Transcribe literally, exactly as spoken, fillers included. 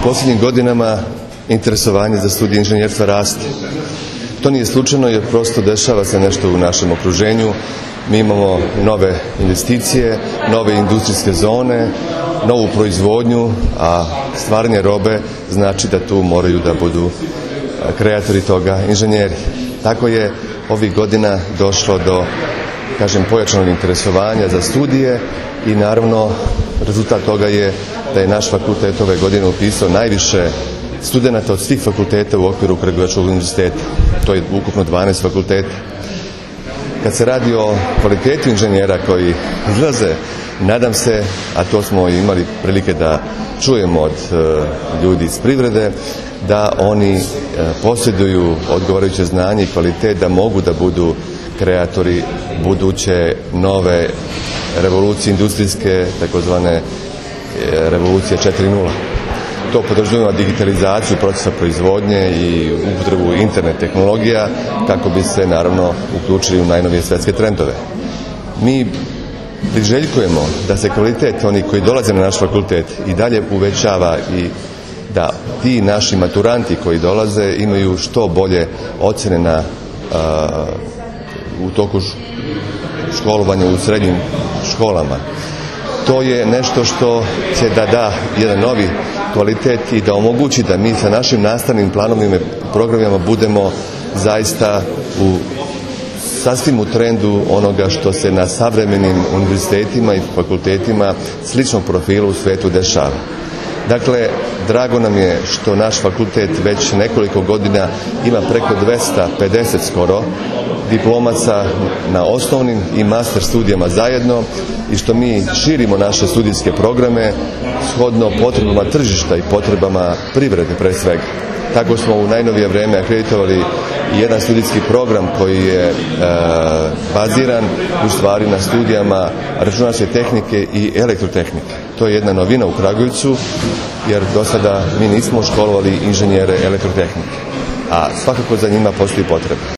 posljednjim godinama interesovanje za studij inženjerstva raste. To nije slučajno jer prosto dešava se nešto u našem okruženju. Mi imamo nove investicije, nove industrijske zone, novu proizvodnju, a stvaranje robe znači da tu moraju da budu kreatori toga inženjeri. Tako je ovih godina došlo do, kažem, pojačanog interesovanja za studije i naravno rezultat toga je da je naš fakultet ove godine upisao najviše studenata od svih fakulteta u okviru Kragujevačkog univerziteta. To je ukupno dvanaest fakulteta. Kad se radi o kvaliteti inženjera koji izlaze, nadam se, a to smo imali prilike da čujemo od uh, ljudi iz privrede, da oni uh, posjeduju odgovarajuće znanje i kvalitet da mogu da budu kreatori buduće nove revolucije industrijske, takozvane revolucije četiri nula. To podrazumijeva digitalizaciju procesa proizvodnje i upotrebu internet tehnologija kako bi se naravno uključili u najnovije svjetske trendove. Mi priželjkujemo da se kvalitet onih koji dolaze na naš fakultet i dalje uvećava i da ti naši maturanti koji dolaze imaju što bolje ocjene na, a, u toku školovanja u srednjim školama. To je nešto što će da da jedan novi kvalitet i da omogući da mi sa našim nastavnim planovima i programima budemo zaista u sasvim u trendu onoga što se na savremenim univerzitetima i fakultetima sličnog profila u svijetu dešava. Dakle, drago nam je što naš fakultet već nekoliko godina ima preko dvesta pedeset skoro diplomaca na osnovnim i master studijama zajedno i što mi širimo naše studijske programe shodno potrebama tržišta i potrebama privrede pre svega. Tako smo u najnovije vrijeme akreditovali jedan studijski program koji je e, baziran u stvari na studijama računarske tehnike i elektrotehnike. To je jedna novina u Kragujevcu jer do sada mi nismo školovali inženjere elektrotehnike, a svakako za njima postoji potreba.